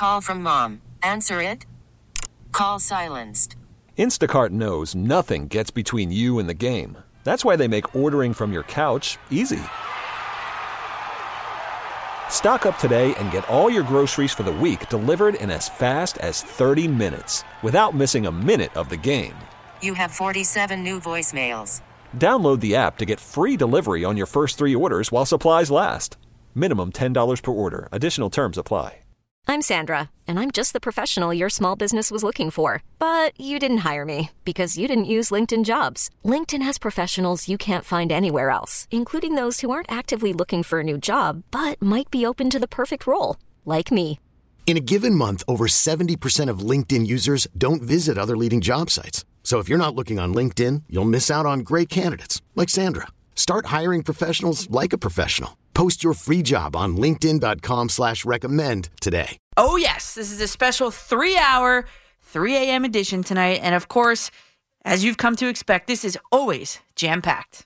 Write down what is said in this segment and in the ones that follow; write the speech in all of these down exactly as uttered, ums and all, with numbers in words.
call from mom. Answer it. Call silenced. Instacart knows nothing gets between you and the game. That's why they make ordering from your couch easy. Stock up today and get all your groceries for the week delivered in as fast as thirty minutes without missing a minute of the game. You have forty-seven new voicemails. Download the app to get free delivery on your first three orders while supplies last. Minimum ten dollars per order. Additional terms apply. I'm Sandra, and I'm just the professional your small business was looking for. But you didn't hire me because you didn't use LinkedIn Jobs. LinkedIn has professionals you can't find anywhere else, including those who aren't actively looking for a new job, but might be open to the perfect role, like me. In a given month, over seventy percent of LinkedIn users don't visit other leading job sites. So if you're not looking on LinkedIn, you'll miss out on great candidates like Sandra. Start hiring professionals like a professional. Post your free job on linkedin.com slash recommend today. Oh, yes. This is a special three-hour, three a.m. edition tonight. And, of course, as you've come to expect, this is always jam-packed.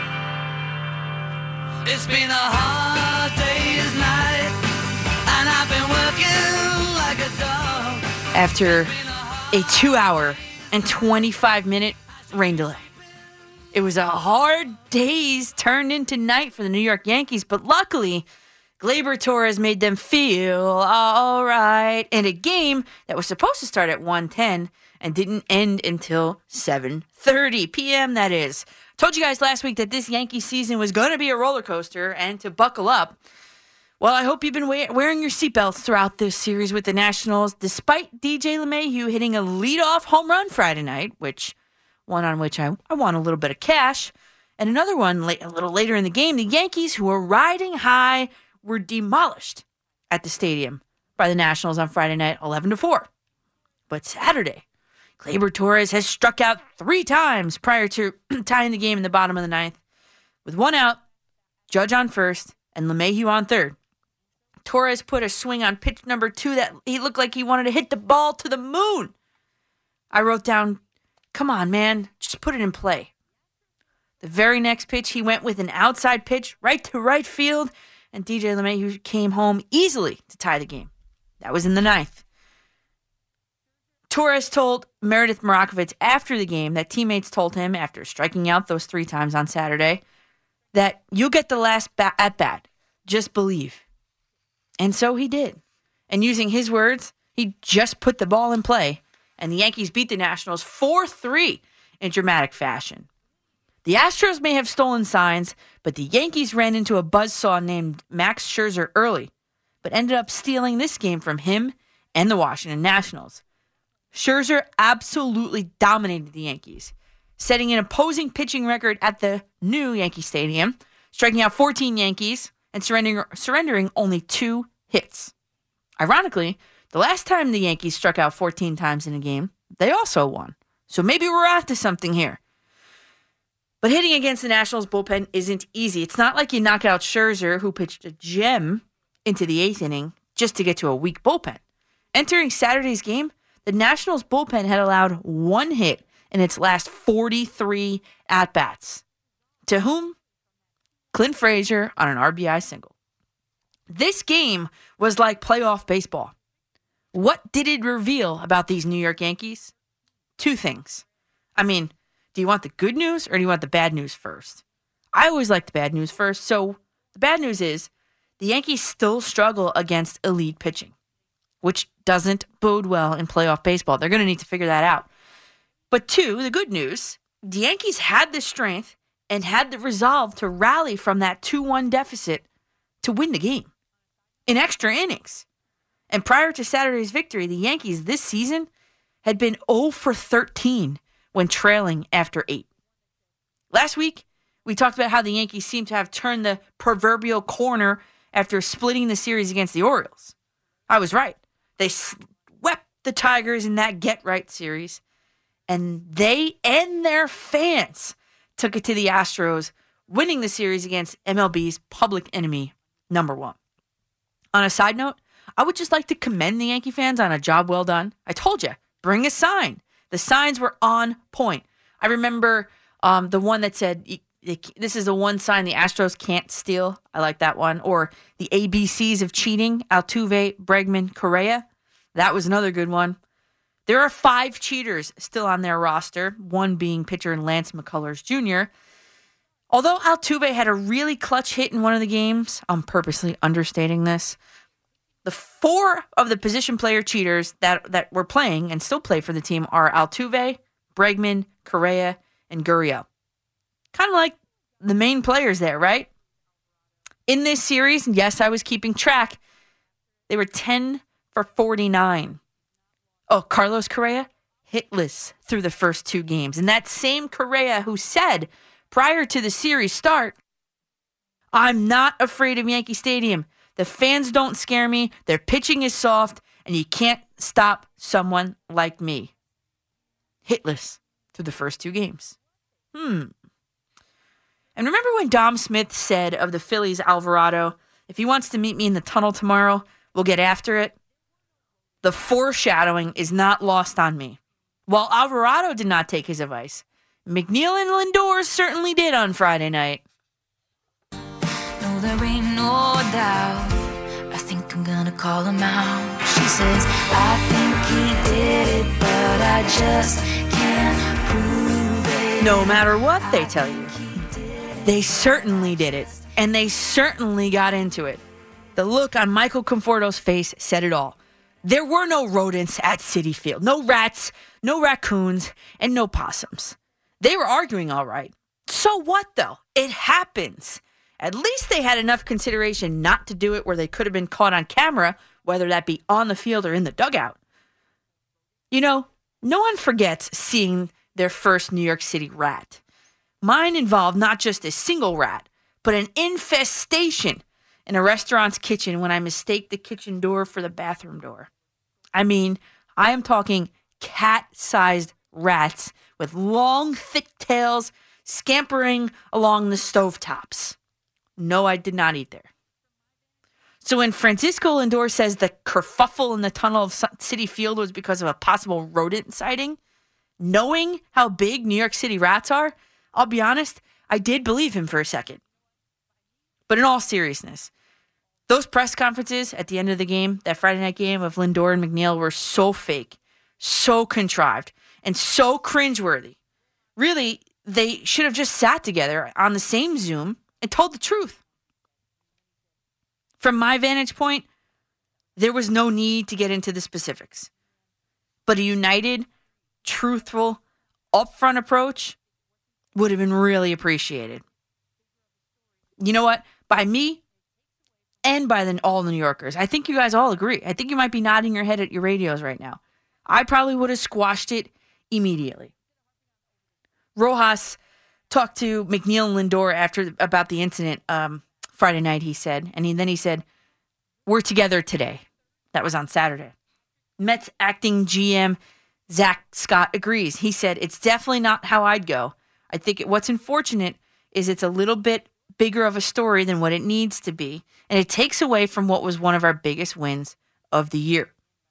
It's been a hard day's night, and I've been working like a dog. After a two-hour and twenty-five minute rain delay. It was a hard days turned into night for the New York Yankees, but luckily, Gleyber Torres made them feel all right in a game that was supposed to start at one ten and didn't end until seven thirty p.m., that is. Told you guys last week that this Yankee season was going to be a roller coaster and to buckle up. Well, I hope you've been wearing your seatbelts throughout this series with the Nationals, despite D J LeMahieu hitting a leadoff home run Friday night, which one on which I, I won a little bit of cash, and another one late, a little later in the game. The Yankees, who were riding high, were demolished at the stadium by the Nationals on Friday night, eleven to four. But Saturday, Gleyber Torres has struck out three times prior to tying the game in the bottom of the ninth. With one out, Judge on first, and LeMahieu on third. Torres put a swing on pitch number two that he looked like he wanted to hit the ball to the moon. I wrote down, come on, man, just put it in play. The very next pitch, he went with an outside pitch right to right field, and D J LeMahieu came home easily to tie the game. That was in the ninth. Torres told Meredith Marakovits after the game that teammates told him, after striking out those three times on Saturday, that you'll get the last ba- at-bat. Just believe. And so he did. And using his words, he just put the ball in play, and the Yankees beat the Nationals four three in dramatic fashion. The Astros may have stolen signs, but the Yankees ran into a buzzsaw named Max Scherzer early, but ended up stealing this game from him and the Washington Nationals. Scherzer absolutely dominated the Yankees, setting an opposing pitching record at the new Yankee Stadium, striking out fourteen Yankees and surrendering, surrendering only two hits. Ironically, the last time the Yankees struck out fourteen times in a game, they also won. So maybe we're onto something here. But hitting against the Nationals bullpen isn't easy. It's not like you knock out Scherzer, who pitched a gem into the eighth inning, just to get to a weak bullpen. Entering Saturday's game, the Nationals bullpen had allowed one hit in its last forty-three at-bats. To whom? Clint Frazier on an R B I single. This game was like playoff baseball. What did it reveal about these New York Yankees? Two things. I mean, do you want the good news or do you want the bad news first? I always like the bad news first. So the bad news is the Yankees still struggle against elite pitching, which doesn't bode well in playoff baseball. They're going to need to figure that out. But two, the good news, the Yankees had the strength and had the resolve to rally from that two one deficit to win the game in extra innings. And prior to Saturday's victory, the Yankees this season had been oh for thirteen when trailing after eight. Last week, we talked about how the Yankees seemed to have turned the proverbial corner after splitting the series against the Orioles. I was right. They swept the Tigers in that get-right series, and they and their fans took it to the Astros, winning the series against M L B's public enemy, number one. On a side note, I would just like to commend the Yankee fans on a job well done. I told you, bring a sign. The signs were on point. I remember um, the one that said, this is the one sign the Astros can't steal. I like that one. Or the A B Cs of cheating, Altuve, Bregman, Correa. That was another good one. There are five cheaters still on their roster, one being pitcher Lance McCullers Junior Although Altuve had a really clutch hit in one of the games, I'm purposely understating this, the four of the position player cheaters that, that were playing and still play for the team are Altuve, Bregman, Correa, and Gurriel. Kind of like the main players there, right? In this series, yes, I was keeping track, they were ten for forty-nine. Oh, Carlos Correa, hitless through the first two games. And that same Correa who said prior to the series start, I'm not afraid of Yankee Stadium. The fans don't scare me. Their pitching is soft, and you can't stop someone like me. Hitless through the first two games. Hmm. And remember when Dom Smith said of the Phillies' Alvarado, if he wants to meet me in the tunnel tomorrow, we'll get after it? The foreshadowing is not lost on me. While Alvarado did not take his advice, McNeil and Lindor certainly did on Friday night. No, there ain't no doubt. I think I'm gonna call him out. She says, I think he did it, but I just can't prove it. No matter what they tell you, they certainly did it, and they certainly got into it. The look on Michael Conforto's face said it all. There were no rodents at Citi Field, no rats, no raccoons, and no possums. They were arguing all right. So what, though? It happens. At least they had enough consideration not to do it where they could have been caught on camera, whether that be on the field or in the dugout. You know, no one forgets seeing their first New York City rat. Mine involved not just a single rat, but an infestation in a restaurant's kitchen when I mistaked the kitchen door for the bathroom door. I mean, I am talking cat-sized rats with long, thick tails scampering along the stovetops. No, I did not eat there. So when Francisco Lindor says the kerfuffle in the tunnel of Citi Field was because of a possible rodent sighting, knowing how big New York City rats are, I'll be honest, I did believe him for a second. But in all seriousness, those press conferences at the end of the game, that Friday night game of Lindor and McNeil, were so fake, so contrived, and so cringeworthy. Really, they should have just sat together on the same Zoom and told the truth. From my vantage point, there was no need to get into the specifics. But a united, truthful, upfront approach would have been really appreciated. You know what? By me and by the, all the New Yorkers, I think you guys all agree. I think you might be nodding your head at your radios right now. I probably would have squashed it immediately. Rojas talked to McNeil and Lindor after about the incident um, Friday night, he said. And he, then he said, we're together today. That was on Saturday. Mets acting G M Zach Scott agrees. He said, it's definitely not how I'd go. I think it, what's unfortunate is it's a little bit bigger of a story than what it needs to be. And it takes away from what was one of our biggest wins of the year.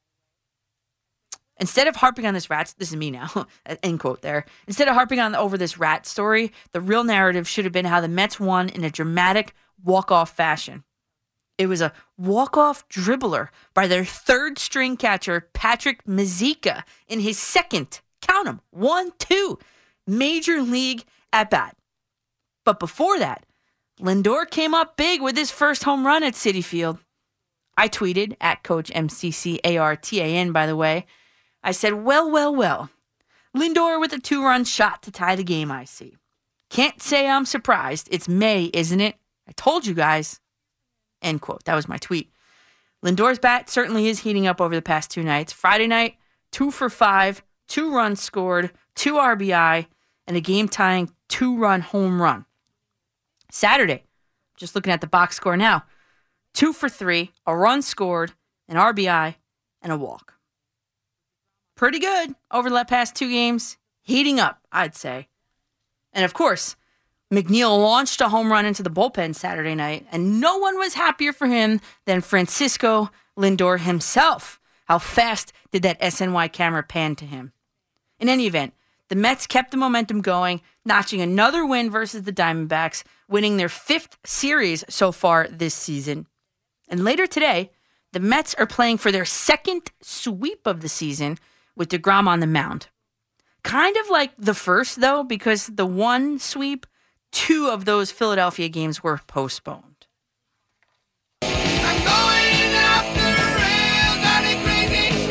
Instead of harping on this rat, this is me now, end quote there. Instead of harping on over this rat story, the real narrative should have been how the Mets won in a dramatic walk-off fashion. It was a walk-off dribbler by their third-string catcher, Patrick Mazeika, in his second, count 'em, one, two, major league at-bat. But before that, Lindor came up big with his first home run at Citi Field. I tweeted, at Coach M C C A R T A N, by the way. I said, well, well, well. Lindor with a two-run shot to tie the game, I see. Can't say I'm surprised. It's May, isn't it? I told you guys. End quote. That was my tweet. Lindor's bat certainly is heating up over the past two nights. Friday night, two for five, two runs scored, two R B I, and a game-tying two-run home run. Saturday, just looking at the box score now, two for three, a run scored, an R B I, and a walk. Pretty good over the past two games. Heating up, I'd say. And of course, McNeil launched a home run into the bullpen Saturday night, and no one was happier for him than Francisco Lindor himself. How fast did that S N Y camera pan to him? In any event, the Mets kept the momentum going, notching another win versus the Diamondbacks, winning their fifth series so far this season. And later today, the Mets are playing for their second sweep of the season with DeGrom on the mound. Kind of like the first, though, because the one sweep, two of those Philadelphia games were postponed. I'm going off the rails on a crazy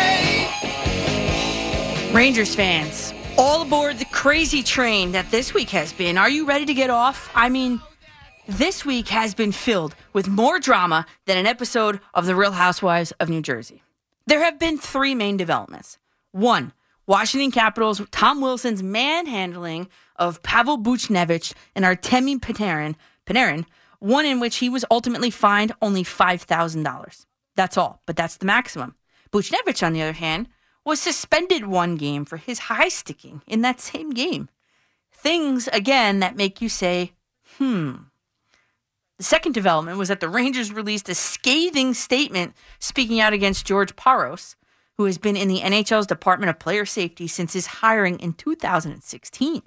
train. Rangers fans, all aboard the crazy train that this week has been. Are you ready to get off? I mean, this week has been filled with more drama than an episode of The Real Housewives of New Jersey. There have been three main developments. One, Washington Capitals' Tom Wilson's manhandling of Pavel Buchnevich and Artemi Panarin, Panarin, one in which he was ultimately fined only five thousand dollars. That's all, but that's the maximum. Buchnevich, on the other hand, was suspended one game for his high-sticking in that same game. Things, again, that make you say, hmm. The second development was that the Rangers released a scathing statement speaking out against George Parros, who has been in the N H L's Department of Player Safety since his hiring in two thousand sixteen.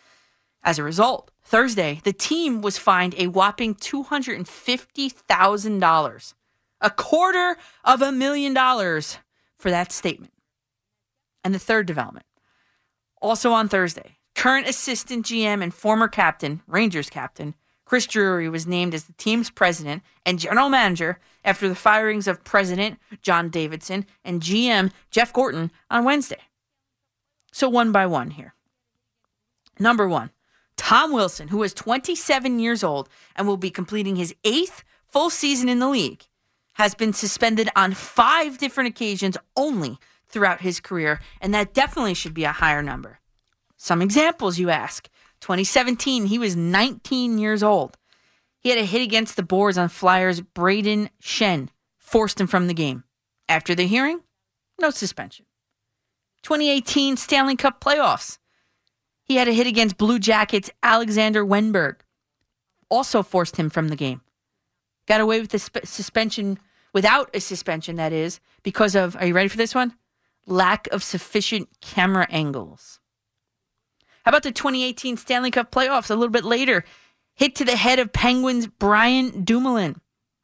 As a result, Thursday, the team was fined a whopping two hundred fifty thousand dollars, a quarter of a million dollars for that statement. And the third development, also on Thursday, current assistant G M and former captain, Rangers captain, Chris Drury was named as the team's president and general manager after the firings of President John Davidson and G M Jeff Gorton on Wednesday. So one by one here. Number one, Tom Wilson, who is twenty-seven years old and will be completing his eighth full season in the league, has been suspended on five different occasions only throughout his career, and that definitely should be a higher number. Some examples, you ask. twenty seventeen, he was nineteen years old. He had a hit against the boards on Flyers' Braden Shen, forced him from the game. After the hearing, no suspension. twenty eighteen Stanley Cup playoffs. He had a hit against Blue Jackets' Alexander Wenberg, also forced him from the game. Got away with the sp- suspension, without a suspension, that is, because of, are you ready for this one? Lack of sufficient camera angles. How about the twenty eighteen Stanley Cup playoffs a little bit later? Hit to the head of Penguins' Brian Dumoulin.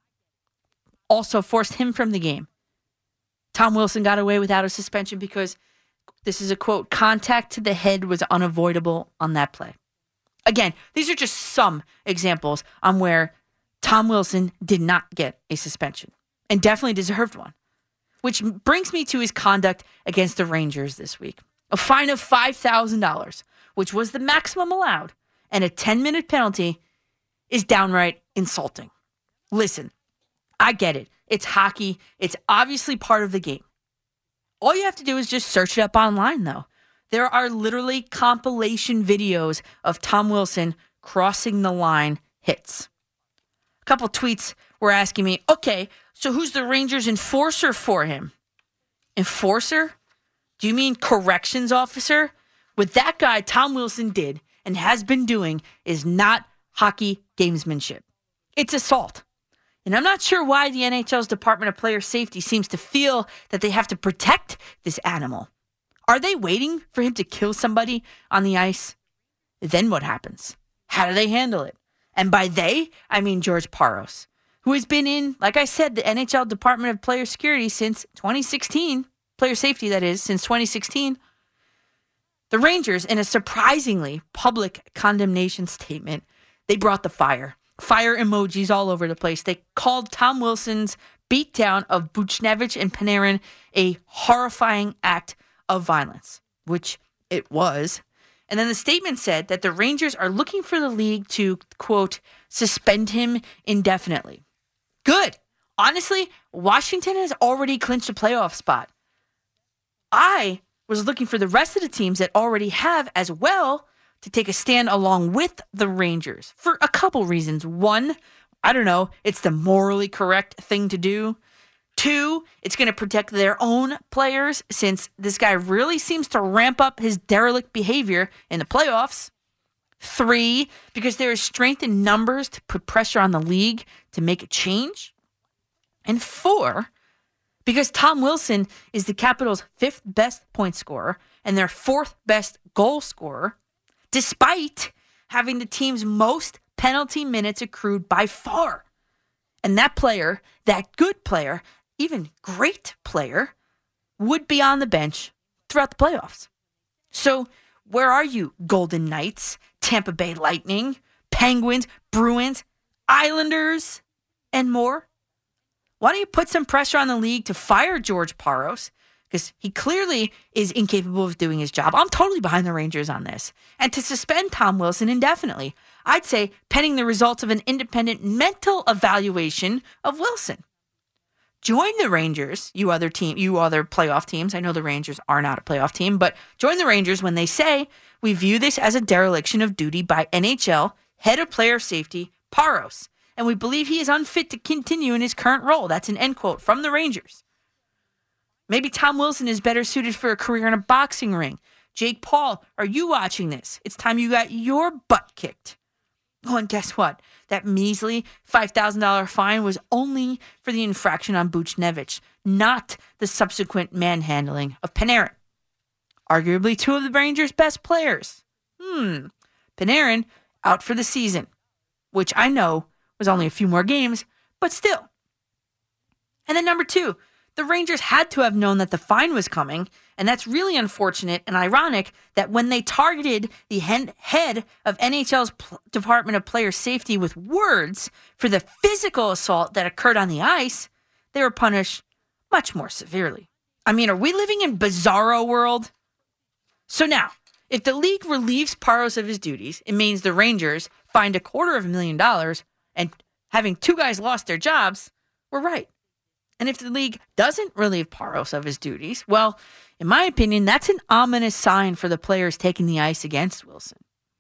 Also forced him from the game. Tom Wilson got away without a suspension because, this is a quote, contact to the head was unavoidable on that play. Again, these are just some examples on where Tom Wilson did not get a suspension and definitely deserved one. Which brings me to his conduct against the Rangers this week. A fine of five thousand dollars, which was the maximum allowed, and a ten-minute penalty is downright insulting. Listen, I get it. It's hockey. It's obviously part of the game. All you have to do is just search it up online, though. There are literally compilation videos of Tom Wilson crossing the line hits. A couple tweets were asking me, okay, so who's the Rangers enforcer for him? Enforcer? Do you mean corrections officer? What that guy, Tom Wilson, did and has been doing is not hockey gamesmanship. It's assault. And I'm not sure why the N H L's Department of Player Safety seems to feel that they have to protect this animal. Are they waiting for him to kill somebody on the ice? Then what happens? How do they handle it? And by they, I mean George Parros, who has been in, like I said, the N H L Department of Player Security since twenty sixteen. Player safety, that is, since twenty sixteen. The Rangers, in a surprisingly public condemnation statement, they brought the fire. Fire emojis all over the place. They called Tom Wilson's beatdown of Buchnevich and Panarin a horrifying act of violence, which it was. And then the statement said that the Rangers are looking for the league to, quote, suspend him indefinitely. Good. Honestly, Washington has already clinched a playoff spot. I was looking for the rest of the teams that already have as well to take a stand along with the Rangers for a couple reasons. One, I don't know, it's the morally correct thing to do. Two, it's going to protect their own players since this guy really seems to ramp up his derelict behavior in the playoffs. Three, because there is strength in numbers to put pressure on the league to make a change. And four, because Tom Wilson is the Capitals' fifth best point scorer and their fourth best goal scorer, despite having the team's most penalty minutes accrued by far. And that player, that good player, even great player would be on the bench throughout the playoffs. So where are you, Golden Knights, Tampa Bay Lightning, Penguins, Bruins, Islanders, and more? Why don't you put some pressure on the league to fire George Parros? Because he clearly is incapable of doing his job. I'm totally behind the Rangers on this. And to suspend Tom Wilson indefinitely. I'd say pending the results of an independent mental evaluation of Wilson. Join the Rangers, you other team, you other playoff teams. I know the Rangers are not a playoff team, but join the Rangers when they say we view this as a dereliction of duty by N H L head of player safety Parros, and we believe he is unfit to continue in his current role. That's an end quote from the Rangers. Maybe Tom Wilson is better suited for a career in a boxing ring. Jake Paul, are you watching this? It's time you got your butt kicked. Oh, and guess what? That measly five thousand dollars fine was only for the infraction on Buchnevich, not the subsequent manhandling of Panarin. Arguably two of the Rangers' best players. Hmm. Panarin out for the season, which I know was only a few more games, but still. And then number two, the Rangers had to have known that the fine was coming, and that's really unfortunate and ironic that when they targeted the head of N H L's Department of Player Safety with words for the physical assault that occurred on the ice, they were punished much more severely. I mean, are we living in bizarro world? So now, if the league relieves Parros of his duties, it means the Rangers fined a quarter of a million dollars, and having two guys lost their jobs, we're right. And if the league doesn't relieve Parros of his duties, well, in my opinion, that's an ominous sign for the players taking the ice against Wilson.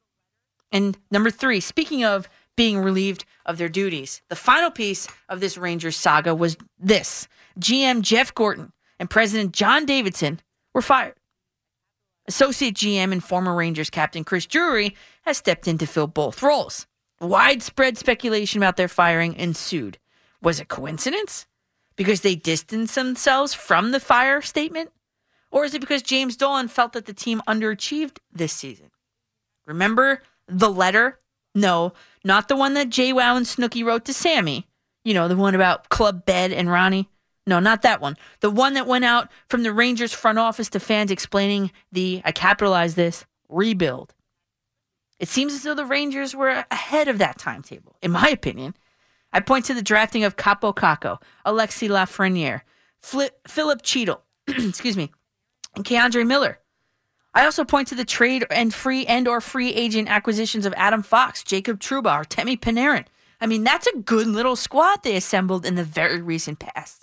And number three, speaking of being relieved of their duties, the final piece of this Rangers saga was this. G M Jeff Gorton and President John Davidson were fired. Associate G M and former Rangers captain Chris Drury has stepped in to fill both roles. Widespread speculation about their firing ensued. Was it coincidence? Because they distanced themselves from the fire statement? Or is it because James Dolan felt that the team underachieved this season? Remember the letter? No, not the one that JWoww and Snooki wrote to Sammy. You know, the one about Club Bed and Ronnie. No, not that one. The one that went out from the Rangers front office to fans explaining the, I capitalize this, rebuild. It seems as though the Rangers were ahead of that timetable, in my opinion. I point to the drafting of Capo Caco, Alexis Lafreniere, Fli- Philip Cheadle, excuse me, and Keandre Miller. I also point to the trade and free and or free agent acquisitions of Adam Fox, Jacob Trouba, or Temi Panarin. I mean, that's a good little squad they assembled in the very recent past.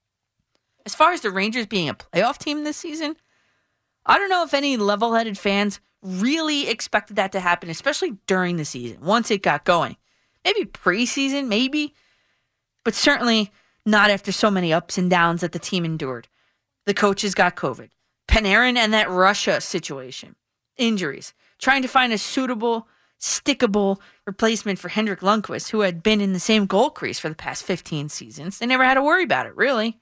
As far as the Rangers being a playoff team this season, I don't know if any level-headed fans really expected that to happen, especially during the season, once it got going. Maybe preseason, maybe, but certainly not after so many ups and downs that the team endured. The coaches got COVID. Panarin and that Russia situation. Injuries. Trying to find a suitable, stickable replacement for Henrik Lundqvist, who had been in the same goal crease for the past fifteen seasons. They never had to worry about it, really.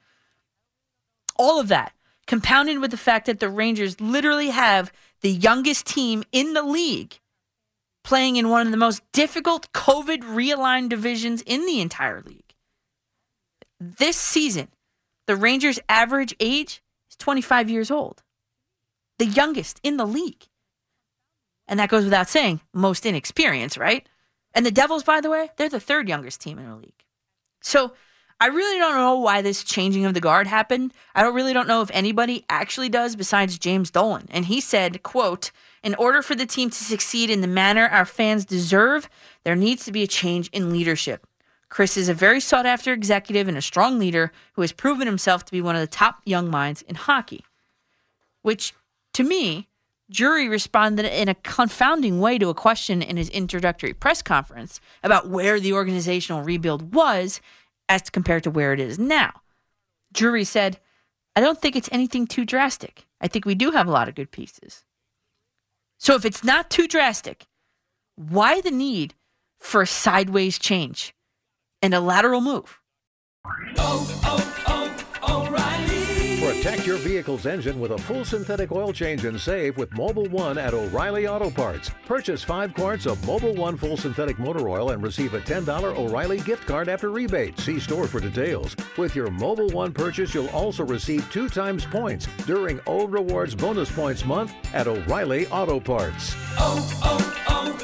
All of that, compounded with the fact that the Rangers literally have the youngest team in the league playing in one of the most difficult COVID realigned divisions in the entire league. This season, the Rangers' average age is twenty-five years old. The youngest in the league. And that goes without saying, most inexperienced, right? And the Devils, by the way, they're the third youngest team in the league. So I really don't know why this changing of the guard happened. I don't really don't know if anybody actually does besides James Dolan. And he said, quote, in order for the team to succeed in the manner our fans deserve, there needs to be a change in leadership. Chris is a very sought-after executive and a strong leader who has proven himself to be one of the top young minds in hockey. Which, to me, Drury responded in a confounding way to a question in his introductory press conference about where the organizational rebuild was as compared to where it is now. Drury said, I don't think it's anything too drastic. I think we do have a lot of good pieces. So if it's not too drastic, why the need for a sideways change and a lateral move? Oh, oh, oh, O'Reilly. Protect your vehicle's engine with a full synthetic oil change and save with Mobil one at O'Reilly Auto Parts. Purchase five quarts of Mobil one full synthetic motor oil and receive a ten dollars O'Reilly gift card after rebate. See store for details. With your Mobil one purchase, you'll also receive two times points during O Rewards Bonus Points Month at O'Reilly Auto Parts. Oh,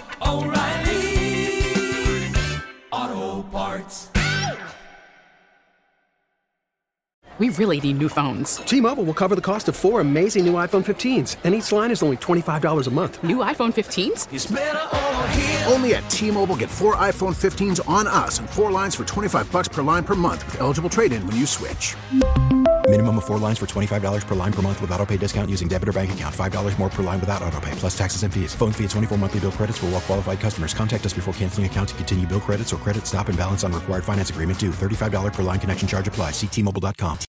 oh, oh, O'Reilly Auto Parts. We really need new phones. T-Mobile will cover the cost of four amazing new iPhone fifteens, and each line is only twenty-five dollars a month. New iPhone fifteens? It's better over here. Only at T-Mobile, get four iPhone fifteens on us and four lines for twenty-five bucks per line per month with eligible trade-in when you switch. Minimum of four lines for twenty-five dollars per line per month with autopay discount using debit or bank account. five dollars more per line without autopay, plus taxes and fees. Phone fee at twenty-four monthly bill credits for well-qualified customers. Contact us before canceling account to continue bill credits or credit stop and balance on required finance agreement due. thirty-five dollars per line connection charge applies. See T Mobile dot com.